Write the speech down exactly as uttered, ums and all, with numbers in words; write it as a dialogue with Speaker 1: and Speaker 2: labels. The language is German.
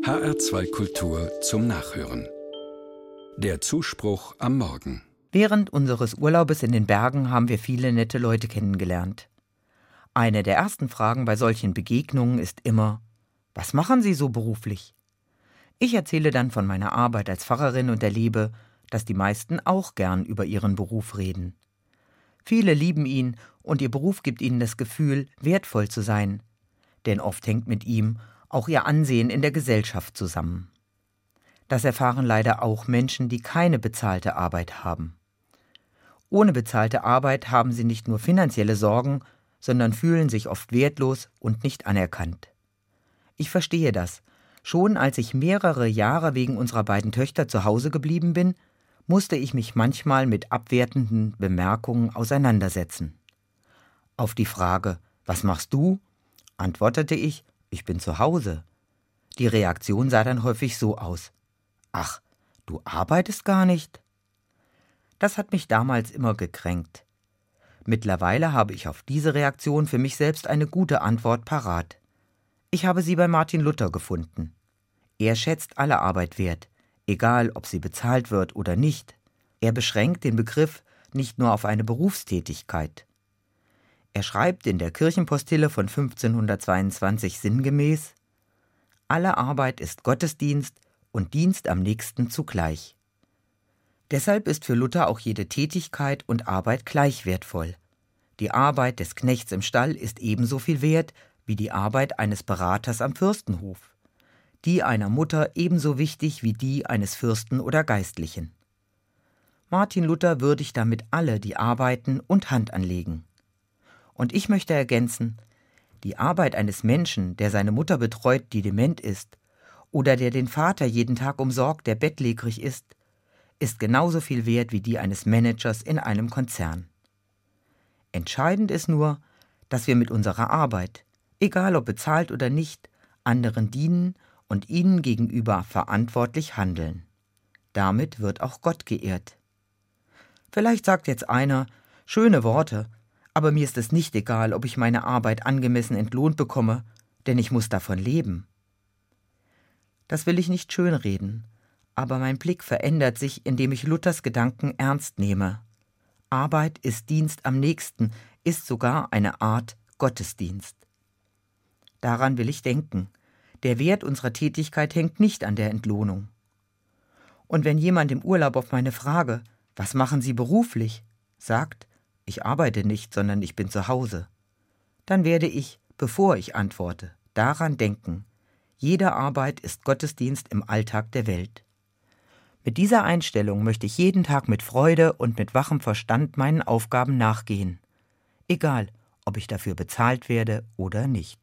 Speaker 1: H R zwei Kultur zum Nachhören. Der Zuspruch am Morgen.
Speaker 2: Während unseres Urlaubes in den Bergen haben wir viele nette Leute kennengelernt. Eine der ersten Fragen bei solchen Begegnungen ist immer: Was machen Sie so beruflich? Ich erzähle dann von meiner Arbeit als Pfarrerin und erlebe, dass die meisten auch gern über ihren Beruf reden. Viele lieben ihn und ihr Beruf gibt ihnen das Gefühl, wertvoll zu sein. Denn oft hängt mit ihm auch ihr Ansehen in der Gesellschaft zusammen. Das erfahren leider auch Menschen, die keine bezahlte Arbeit haben. Ohne bezahlte Arbeit haben sie nicht nur finanzielle Sorgen, sondern fühlen sich oft wertlos und nicht anerkannt. Ich verstehe das. Schon als ich mehrere Jahre wegen unserer beiden Töchter zu Hause geblieben bin, musste ich mich manchmal mit abwertenden Bemerkungen auseinandersetzen. Auf die Frage, was machst du?, antwortete ich, ich bin zu Hause. Die Reaktion sah dann häufig so aus: Ach, du arbeitest gar nicht? Das hat mich damals immer gekränkt. Mittlerweile habe ich auf diese Reaktion für mich selbst eine gute Antwort parat. Ich habe sie bei Martin Luther gefunden. Er schätzt alle Arbeit wert, egal ob sie bezahlt wird oder nicht. Er beschränkt den Begriff nicht nur auf eine Berufstätigkeit. Er schreibt in der Kirchenpostille von fünfzehnhundertzweiundzwanzig sinngemäß: Alle Arbeit ist Gottesdienst und Dienst am Nächsten zugleich. Deshalb ist für Luther auch jede Tätigkeit und Arbeit gleich wertvoll. Die Arbeit des Knechts im Stall ist ebenso viel wert wie die Arbeit eines Beraters am Fürstenhof. Die einer Mutter ebenso wichtig wie die eines Fürsten oder Geistlichen. Martin Luther würdigt damit alle, die arbeiten und Hand anlegen. Und ich möchte ergänzen: Die Arbeit eines Menschen, der seine Mutter betreut, die dement ist, oder der den Vater jeden Tag umsorgt, der bettlägerig ist, ist genauso viel wert wie die eines Managers in einem Konzern. Entscheidend ist nur, dass wir mit unserer Arbeit, egal ob bezahlt oder nicht, anderen dienen und ihnen gegenüber verantwortlich handeln. Damit wird auch Gott geehrt. Vielleicht sagt jetzt einer: Schöne Worte, aber mir ist es nicht egal, ob ich meine Arbeit angemessen entlohnt bekomme, denn ich muss davon leben. Das will ich nicht schönreden, aber mein Blick verändert sich, indem ich Luthers Gedanken ernst nehme. Arbeit ist Dienst am Nächsten, ist sogar eine Art Gottesdienst. Daran will ich denken. Der Wert unserer Tätigkeit hängt nicht an der Entlohnung. Und wenn jemand im Urlaub auf meine Frage, was machen Sie beruflich, sagt, ich arbeite nicht, sondern ich bin zu Hause, dann werde ich, bevor ich antworte, daran denken: Jede Arbeit ist Gottesdienst im Alltag der Welt. Mit dieser Einstellung möchte ich jeden Tag mit Freude und mit wachem Verstand meinen Aufgaben nachgehen, egal ob ich dafür bezahlt werde oder nicht.